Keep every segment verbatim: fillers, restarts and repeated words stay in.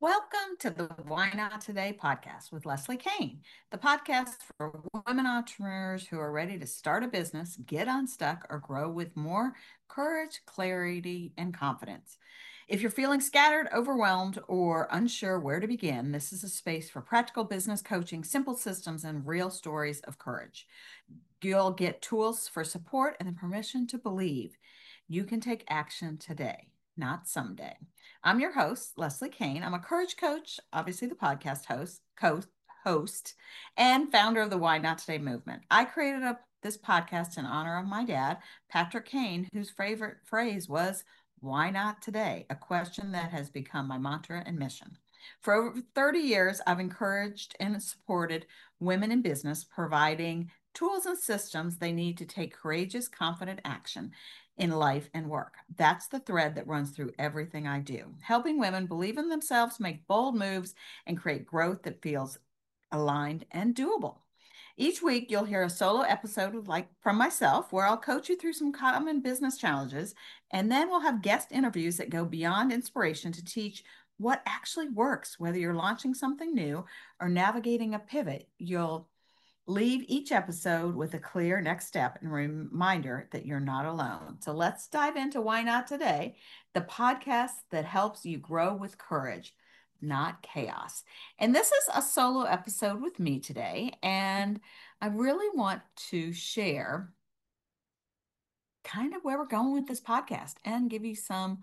Welcome to the Why Not Today podcast with Leslie Kane, the podcast for women entrepreneurs who are ready to start a business, get unstuck, or grow with more courage, clarity, and confidence. If you're feeling scattered, overwhelmed, or unsure where to begin, this is a space for practical business coaching, simple systems, and real stories of courage. You'll get tools for support and the permission to believe you can take action today, not someday. I'm your host, Leslie Kane. I'm a courage coach, obviously the podcast host, co host, and founder of the Why Not Today movement. I created a, this podcast in honor of my dad, Patrick Kane, whose favorite phrase was, "Why not today?" A question that has become my mantra and mission. For over thirty years, I've encouraged and supported women in business, providing tools and systems they need to take courageous, confident action in life and work. That's the thread that runs through everything I do, helping women believe in themselves, make bold moves, and create growth that feels aligned and doable. Each week, you'll hear a solo episode like from myself, where I'll coach you through some common business challenges, and then we'll have guest interviews that go beyond inspiration to teach what actually works, whether you're launching something new or navigating a pivot. You'll leave each episode with a clear next step and reminder that you're not alone. So let's dive into Why Not Today, the podcast that helps you grow with courage, not chaos. And this is a solo episode with me today. And I really want to share kind of where we're going with this podcast and give you some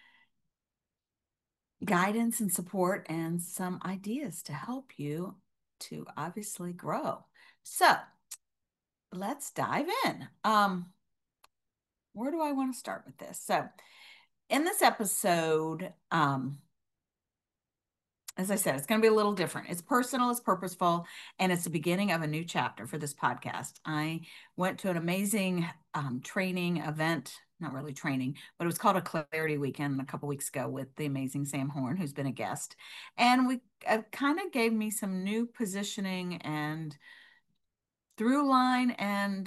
guidance and support and some ideas to help you to obviously grow. So, let's dive in. Um, where do I want to start with this? So, in this episode, um, as I said, it's going to be a little different. It's personal, it's purposeful, and it's the beginning of a new chapter for this podcast. I went to an amazing um, training event, not really training, but it was called a Clarity Weekend a couple weeks ago with the amazing Sam Horn, who's been a guest. And we uh, kind of gave me some new positioning and through line and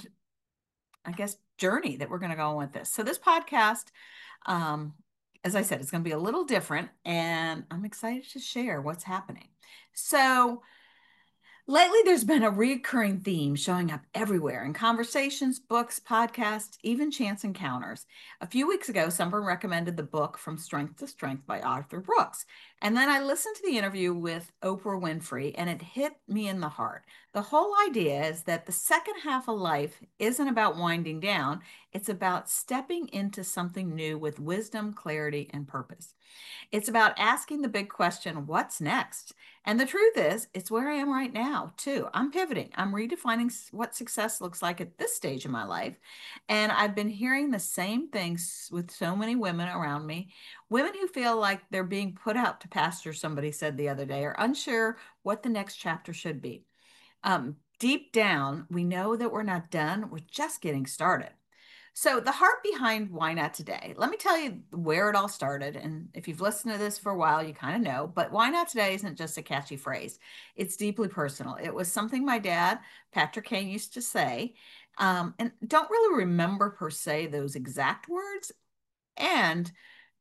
I guess, journey that we're going to go on with this. So this podcast, um, as I said, it's going to be a little different, and I'm excited to share what's happening. So lately, there's been a recurring theme showing up everywhere in conversations, books, podcasts, even chance encounters. A few weeks ago, someone recommended the book From Strength to Strength by Arthur Brooks. And then I listened to the interview with Oprah Winfrey, and it hit me in the heart. The whole idea is that the second half of life isn't about winding down, it's about stepping into something new with wisdom, clarity, and purpose. It's about asking the big question, what's next? And the truth is, it's where I am right now, too. I'm pivoting. I'm redefining what success looks like at this stage of my life. And I've been hearing the same things with so many women around me, women who feel like they're being put out to pasture, somebody said the other day, or unsure what the next chapter should be. Um, deep down, we know that we're not done. We're just getting started. So, the heart behind Why Not Today, let me tell you where it all started. And if you've listened to this for a while, you kind of know. But Why Not Today isn't just a catchy phrase, it's deeply personal. It was something my dad, Patrick Kane, used to say. Um, and don't really remember per se those exact words. And,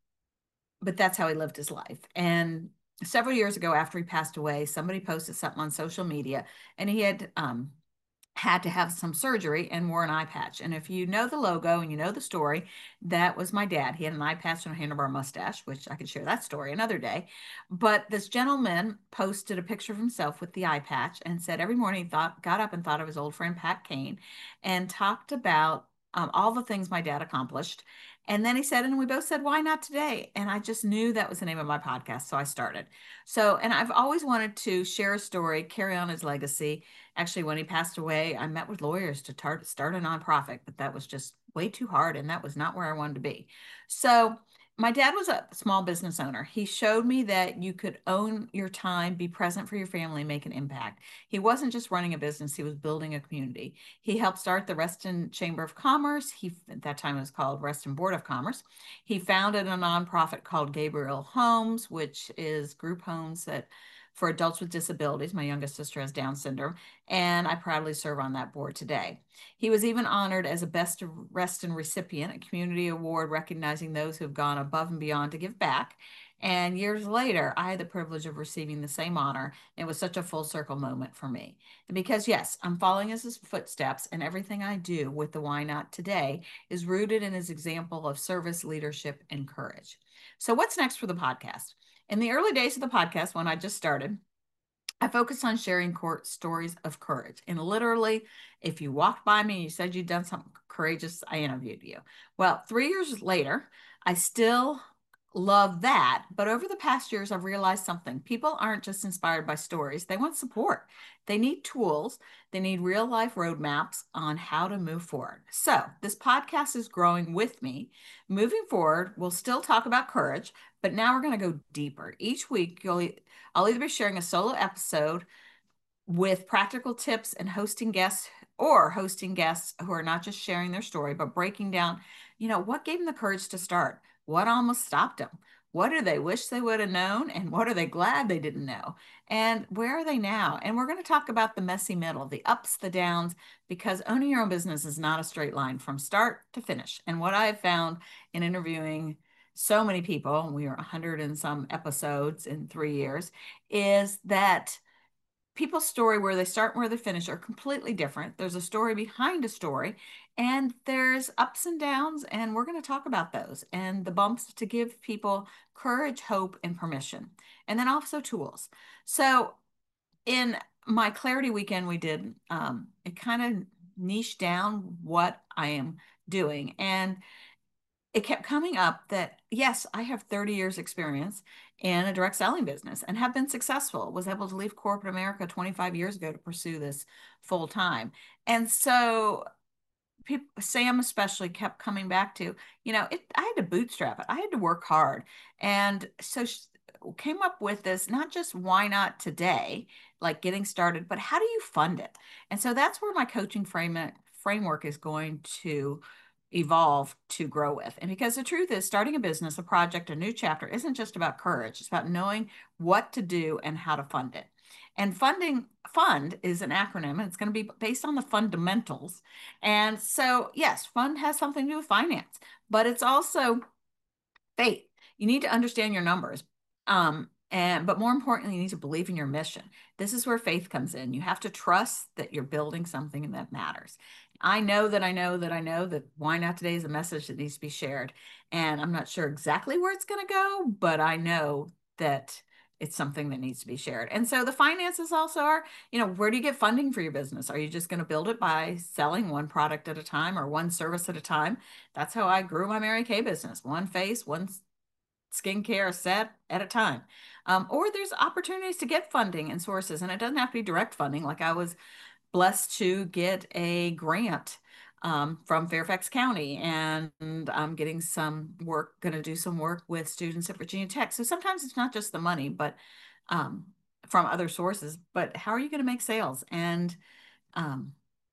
but that's how he lived his life. And several years ago, after he passed away, somebody posted something on social media and he had, um, had to have some surgery and wore an eye patch. And if you know the logo and you know the story, that was my dad. He had an eye patch and a handlebar mustache, which I could share that story another day. But this gentleman posted a picture of himself with the eye patch and said every morning he thought, got up and thought of his old friend Pat Kane and talked about um, all the things my dad accomplished. And then he said, and we both said, why not today? And I just knew that was the name of my podcast. So I started. So, and I've always wanted to share a story, carry on his legacy. Actually, when he passed away, I met with lawyers to tar- start a nonprofit, but that was just way too hard. And that was not where I wanted to be. So my dad was a small business owner. He showed me that you could own your time, be present for your family, make an impact. He wasn't just running a business, he was building a community. He helped start the Reston Chamber of Commerce. He, at that time, it was called Reston Board of Commerce. He founded a nonprofit called Gabriel Homes, which is group homes that for adults with disabilities. My youngest sister has Down syndrome, and I proudly serve on that board today. He was even honored as a Best of Reston recipient, a community award recognizing those who have gone above and beyond to give back. And years later, I had the privilege of receiving the same honor. It was such a full circle moment for me. And because, yes, I'm following his footsteps, and everything I do with the Why Not today is rooted in his example of service, leadership, and courage. So, what's next for the podcast? In the early days of the podcast, when I just started, I focused on sharing stories of courage. And literally, if you walked by me and you said you'd done something courageous, I interviewed you. Well, three years later, I still love that. But over the past years, I've realized something. People aren't just inspired by stories, they want support. They need tools, they need real life roadmaps on how to move forward. So, this podcast is growing with me. Moving forward, we'll still talk about courage, but now we're going to go deeper. Each week, you'll I'll either be sharing a solo episode with practical tips and hosting guests, or hosting guests who are not just sharing their story, but breaking down, you know, what gave them the courage to start? What almost stopped them? What do they wish they would have known? And what are they glad they didn't know? And where are they now? And we're going to talk about the messy middle, the ups, the downs, because owning your own business is not a straight line from start to finish. And what I've found in interviewing so many people, and we are one hundred and some episodes in three years, is that people's story, where they start and where they finish, are completely different. There's a story behind a story, and there's ups and downs, and we're going to talk about those and the bumps to give people courage, hope, and permission, and then also tools. So in my clarity weekend, we did um, it kind of niche down what I am doing, and it kept coming up that yes, I have thirty years experience in a direct selling business and have been successful, was able to leave corporate America twenty-five years ago to pursue this full time. And so people, Sam especially, kept coming back to, you know, it, I had to bootstrap it. I had to work hard. And so she came up with this, not just why not today, like getting started, but how do you fund it? And so that's where my coaching frame, framework is going to evolve to grow with. And because the truth is, starting a business, a project, a new chapter isn't just about courage. It's about knowing what to do and how to fund it. And funding fund is an acronym, and it's going to be based on the fundamentals. And so, yes, fund has something to do with finance, but it's also faith. You need to understand your numbers. Um, and but more importantly, you need to believe in your mission. This is where faith comes in. You have to trust that you're building something that matters. I know that I know that I know that Why Not Today is a message that needs to be shared. And I'm not sure exactly where it's going to go, but I know that it's something that needs to be shared. And so the finances also are, you know, where do you get funding for your business? Are you just going to build it by selling one product at a time or one service at a time? That's how I grew my Mary Kay business, one face, one skincare set at a time. Um, or there's opportunities to get funding and sources, and it doesn't have to be direct funding. Like I was blessed to get a grant um, from Fairfax County, and I'm getting some work, going to do some work with students at Virginia Tech. So sometimes it's not just the money, but um, from other sources, but how are you going to make sales? And um,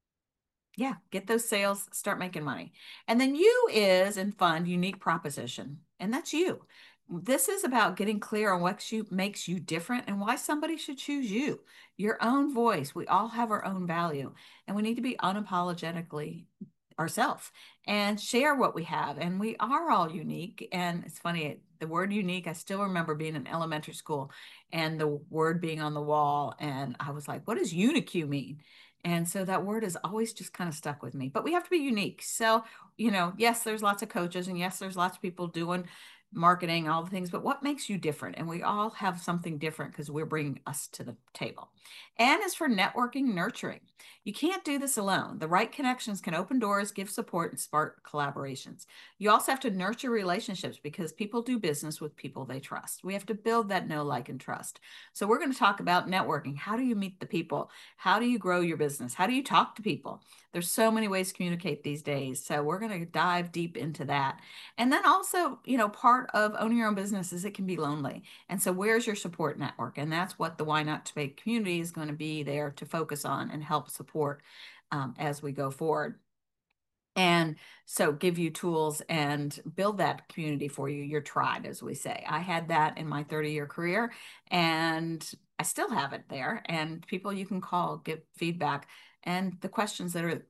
yeah, get those sales, start making money. And then you is and fund unique proposition. And that's you. This is about getting clear on what you makes you different and why somebody should choose you. Your own voice. We all have our own value, and we need to be unapologetically ourselves and share what we have. And we are all unique. And it's funny, the word unique, I still remember being in elementary school and the word being on the wall. And I was like, what does unique mean? And so that word has always just kind of stuck with me. But we have to be unique. So, you know, yes, there's lots of coaches, and yes, there's lots of people doing marketing, all the things, but what makes you different? And we all have something different because we're bringing us to the table. And as for networking, nurturing, you can't do this alone. The right connections can open doors, give support, and spark collaborations. You also have to nurture relationships because people do business with people they trust. We have to build that know, like, and trust. So we're going to talk about networking. How do you meet the people? How do you grow your business? How do you talk to people? There's so many ways to communicate these days. So we're going to dive deep into that. And then also, you know, part of owning your own business is it can be lonely. And so where's your support network? And that's what the Why Not Today community is going to be there to focus on and help support um, as we go forward. And so give you tools and build that community for you, your tribe, as we say. I had that in my thirty year career, and I still have it there. And people you can call, give feedback, and the questions that are,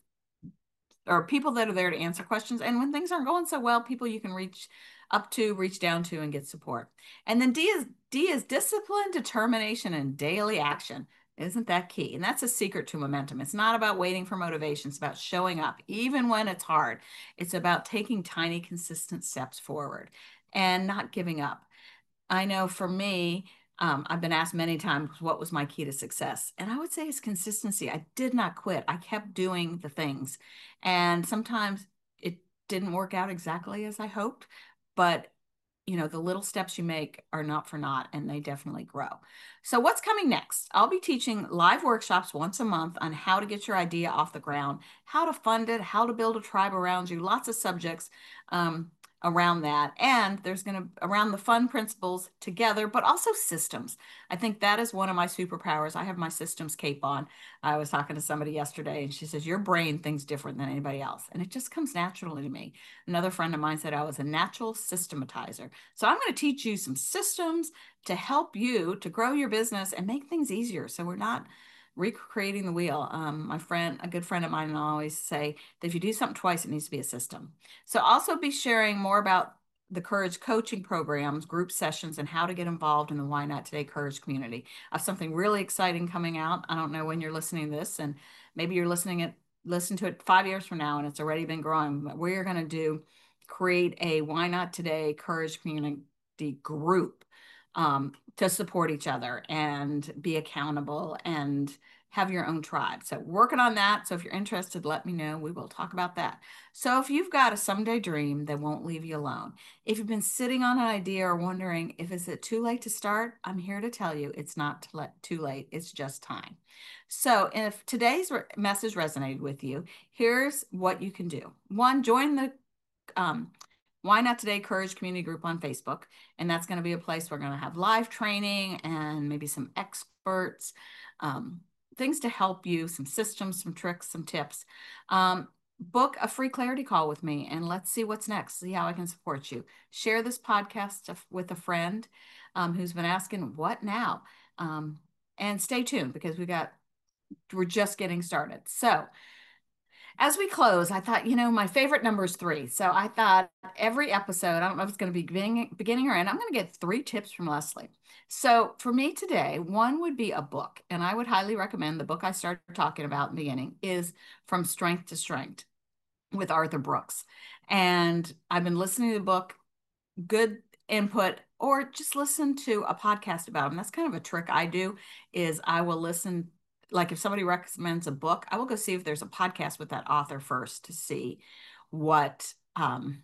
or people that are there to answer questions. And when things aren't going so well, people you can reach up to, reach down to, and get support. And then D is D is discipline, determination, and daily action. Isn't that key? And that's a secret to momentum. It's not about waiting for motivation. It's about showing up, even when it's hard. It's about taking tiny, consistent steps forward and not giving up. I know for me, um, I've been asked many times what was my key to success. And I would say it's consistency. I did not quit. I kept doing the things. And sometimes it didn't work out exactly as I hoped, but you know, the little steps you make are not for naught and they definitely grow. So, what's coming next? I'll be teaching live workshops once a month on how to get your idea off the ground, how to fund it, how to build a tribe around you, lots of subjects. Um, around that. And there's going to around the fun principles together, but also systems. I think that is one of my superpowers. I have my systems cape on. I was talking to somebody yesterday and she says, your brain thinks different than anybody else. And it just comes naturally to me. Another friend of mine said I was a natural systematizer. So I'm going to teach you some systems to help you to grow your business and make things easier. So we're not recreating the wheel. Um, my friend, a good friend of mine, and I always say that if you do something twice, it needs to be a system. So I'll also be sharing more about the Courage coaching programs, group sessions, and how to get involved in the Why Not Today Courage community. I have something really exciting coming out. I don't know when you're listening to this, and maybe you're listening it, listen to it five years from now, and it's already been growing. But we're going to do create a Why Not Today Courage community group um, to support each other and be accountable and have your own tribe. So working on that. So if you're interested, let me know. We will talk about that. So if you've got a someday dream that won't leave you alone, if you've been sitting on an idea or wondering if is it too late to start, I'm here to tell you it's not too late. It's just time. So if today's message resonated with you, here's what you can do. One, join the um, Why Not Today Courage Community Group on Facebook. And that's going to be a place we're going to have live training and maybe some experts, um, things to help you, some systems, some tricks, some tips. Um, book a free clarity call with me and let's see what's next, see how I can support you. Share this podcast with a friend um, who's been asking, what now? Um, and stay tuned because we got, we're just getting started. So as we close, I thought, you know, my favorite number is three. So I thought every episode, I don't know if it's going to be beginning, beginning or end, I'm going to get three tips from Leslie. So for me today, one would be a book. And I would highly recommend the book I started talking about in the beginning is From Strength to Strength with Arthur Brooks. And I've been listening to the book, good input, or just listen to a podcast about them. That's kind of a trick I do is I will listen, like if somebody recommends a book, I will go see if there's a podcast with that author first to see what um,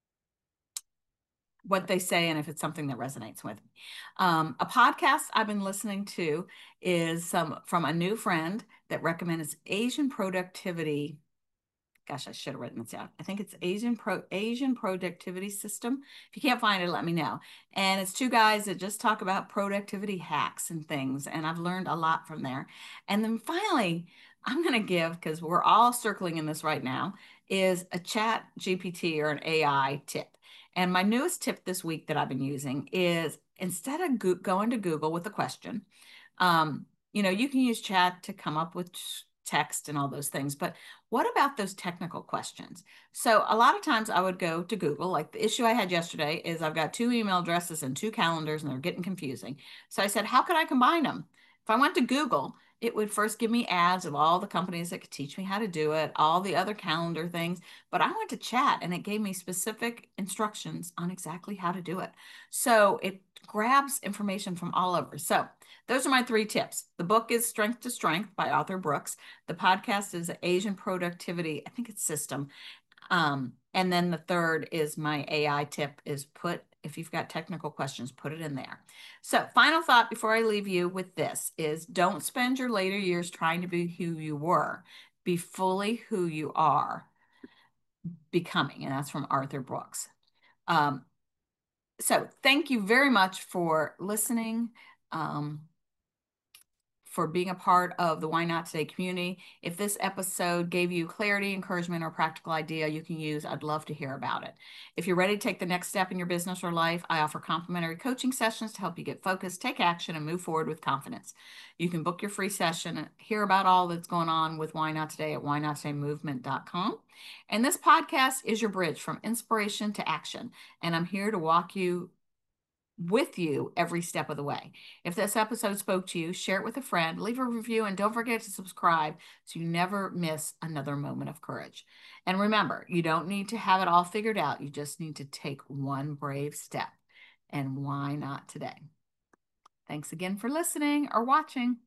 what they say and if it's something that resonates with me. Um, a podcast I've been listening to is some from a new friend that recommends Asian productivity. Gosh, I should have written this down. I think it's Asian Pro Asian Productivity System. If you can't find it, let me know. And it's two guys that just talk about productivity hacks and things. And I've learned a lot from there. And then finally, I'm going to give, because we're all circling in this right now, is a chat G P T or an A I tip. And my newest tip this week that I've been using is instead of go going to Google with a question, um, you know, you can use chat to come up with text and all those things, but what about those technical questions? So a lot of times I would go to Google, like the issue I had yesterday is I've got two email addresses and two calendars and they're getting confusing. So I said, how could I combine them? If I went to Google, it would first give me ads of all the companies that could teach me how to do it, all the other calendar things. But I went to chat and it gave me specific instructions on exactly how to do it. So it grabs information from all over. So those are my three tips. The book is Strength to Strength by Arthur Brooks. The podcast is Asian Productivity, I think it's System. Um, and then the third is my A I tip is put, if you've got technical questions, put it in there. So final thought before I leave you with this is don't spend your later years trying to be who you were. Be fully who you are becoming. And that's from Arthur Brooks. Um, so thank you very much for listening. Um, for being a part of the Why Not Today community. If this episode gave you clarity, encouragement, or practical idea you can use, I'd love to hear about it. If you're ready to take the next step in your business or life, I offer complimentary coaching sessions to help you get focused, take action, and move forward with confidence. You can book your free session and hear about all that's going on with Why Not Today at why not today movement dot com. And this podcast is your bridge from inspiration to action. And I'm here to walk you with you every step of the way. If this episode spoke to you, share it with a friend, leave a review, and don't forget to subscribe so you never miss another moment of courage. And remember, you don't need to have it all figured out. You just need to take one brave step. And why not today? Thanks again for listening or watching.